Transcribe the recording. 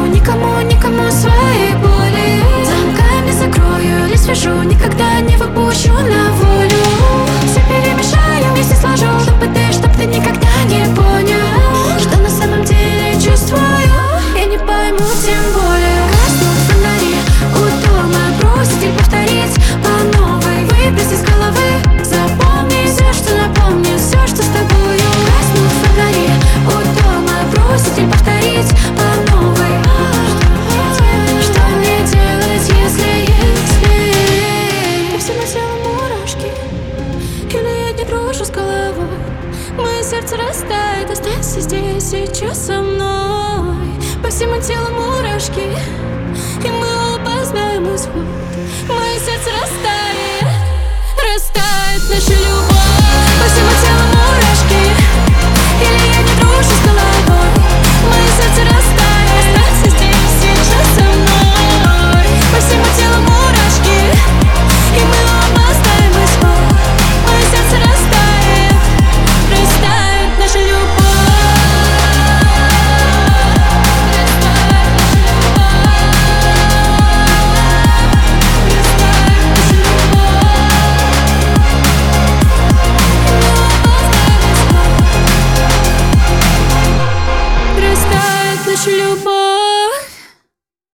никому, никому своей боли. Замками закрою или свяжу, никогда не выпущу на волю. Все перемешаю, вместе сложу, чтоб ты никогда не понял, что на самом деле чувствую. Я не пойму, тем более. Гаснут фонари у дома, бросить и повторить по новой. Выбрось из головы, запомни все, что напомнит, все, что с тобою. Гаснут фонари у дома, бросить и повторить по новой. Что мне делать, если по всему телу мурашки, или я не дружу с головой? Мое сердце растает, останься здесь сейчас со мной. По всему телу мурашки.